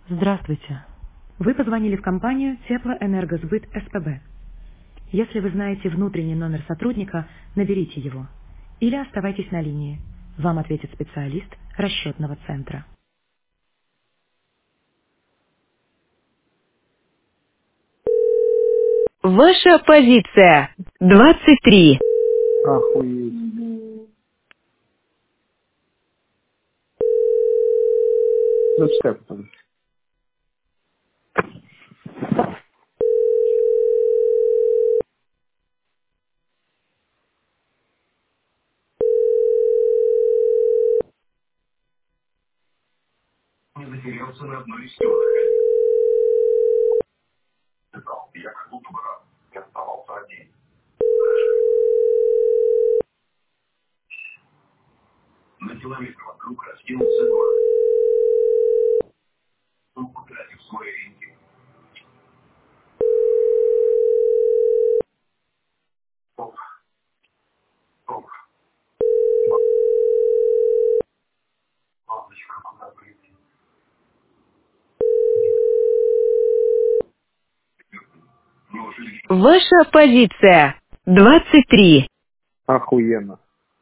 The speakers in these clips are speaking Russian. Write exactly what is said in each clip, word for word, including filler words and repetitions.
Здравствуйте. Вы позвонили в компанию Теплоэнергосбыт СПБ. Если вы знаете внутренний номер сотрудника, наберите его. Или оставайтесь на линии. Вам ответит специалист расчетного центра. Ваша позиция. двадцать три. Охуеть. Зачитай потом. Ваша позиция. двадцать три. Охуенно.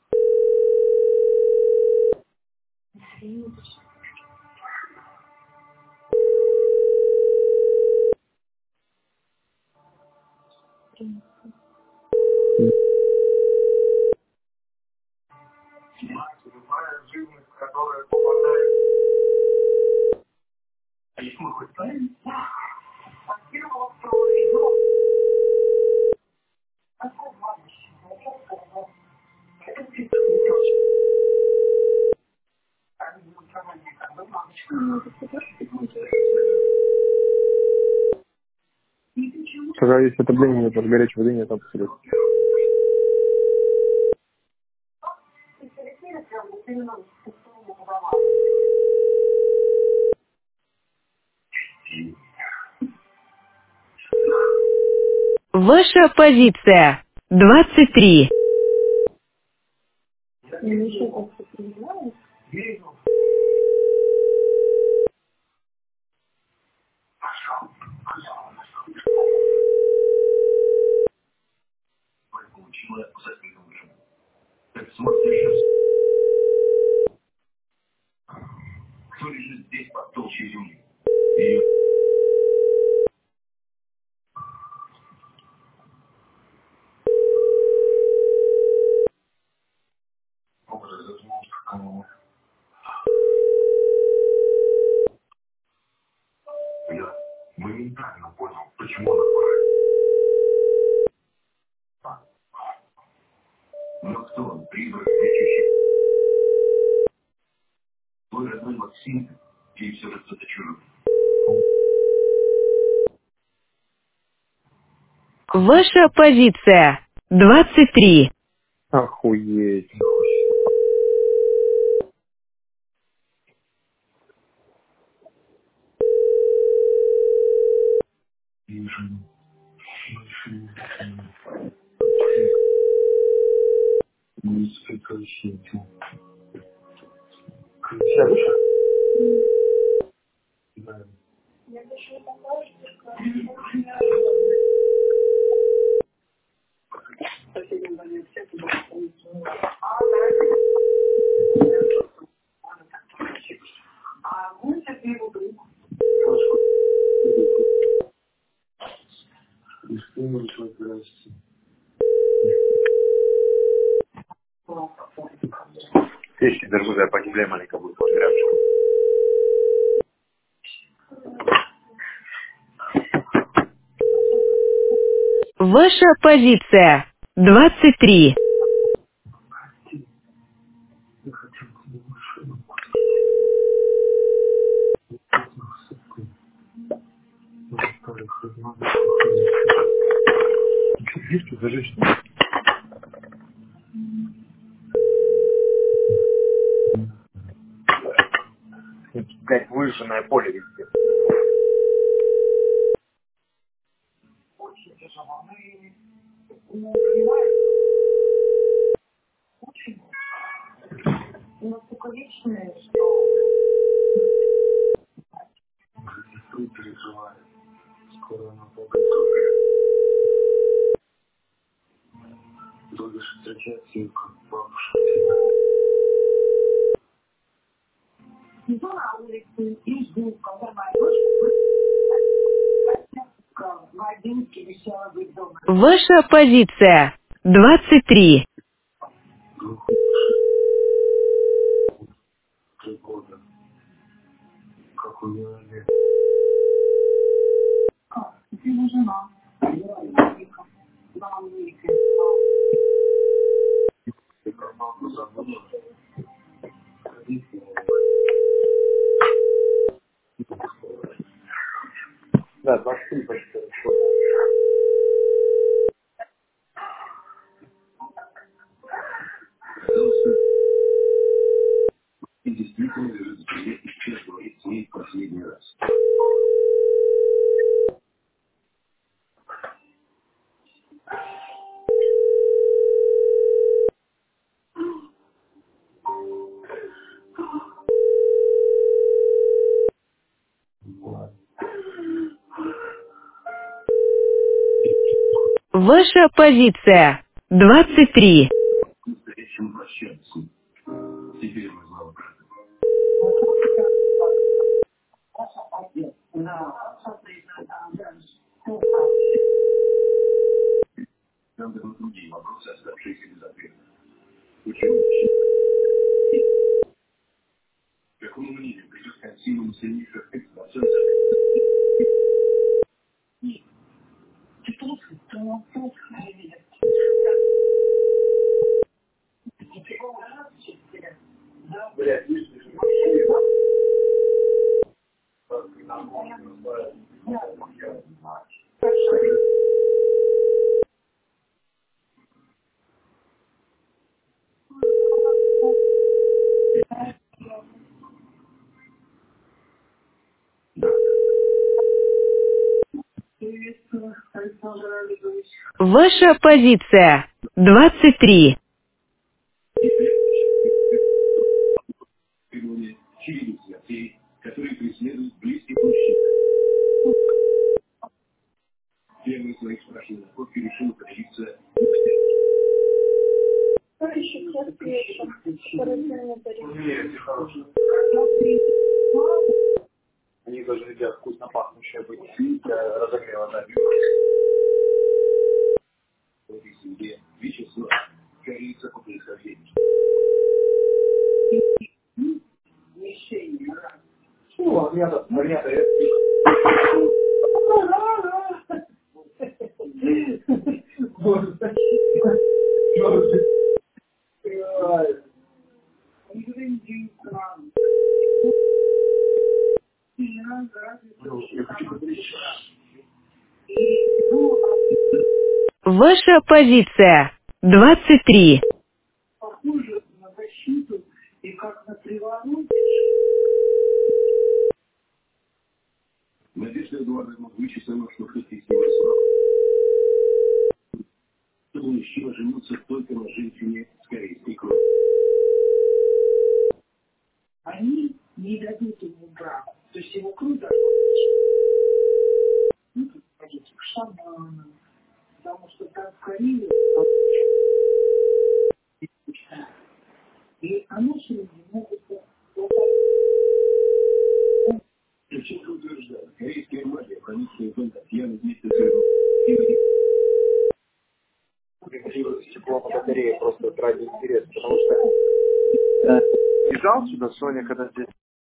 Когда есть отопление, нет, от горячей воды нет абсолютно. Ваша позиция. двадцать три. Ваша позиция. двадцать три. Охуеть. Сейчас выше? Вещи дорогая погибли маленько будет грязочку. Ваша позиция. двадцать три. Есть тут за женщина? Блять, выжженное поле везде. Скоро она поготовит. Долго встречать как бабушка. Иду на улицу и жду, когда моя дочка в одиннадцать обещала быть дома. Ваша позиция. двадцать три. Три года. Как у нее лет. А, это его жена. Вика. Да, Вика. Ты как маму забыла? Да, двадцать три почти. И действительно лежит в тебе и честно говорит с ней в последний раз. Ваша позиция. двадцать три. Настоящему прощаться с ним. Теперь мы знали правду. Нам дадут другие вопросы, оставшиеся без ответа. Почему? К какому мнению придет консилиум сильнейших экстрасенсов? Ты плохо, ты плохо живешь. Ничего ужасного тебе. Да? Блядь, видишь, ты же Приветствую, Александр Олегович. Ваша позиция. двадцать три. Требования через смертей, которые преследуют близких мужчин. Первый своих спрашивал, Кофе решил поделиться. Что еще красивее, который ты мне дарил? Нет, не хорошие. Они должны делать вкусно пахнущее быть для разогрева, да. В этой семье Вячеслав, корица по происхождению. Мишень, раз. Ну, меня-то, меня-то, я... Боже, Боже. Ваша позиция. двадцать три. Похоже на защиту и как на приворот. Надежда Эдуардовна вычислила, что хотите его срок. Чтобы мужчина женился только на женщине с корейской кровью. Они не дадут ему брак. То есть его кровь должна ну, тут ходить к шаманам, потому что там в Корее и ануши могут Шевченко утверждает, корейская магия, проникшая в дом Татьяны вместе с Эдом. Стекло на батарее просто ради интереса, потому что э, бежал сюда Соня, когда здесь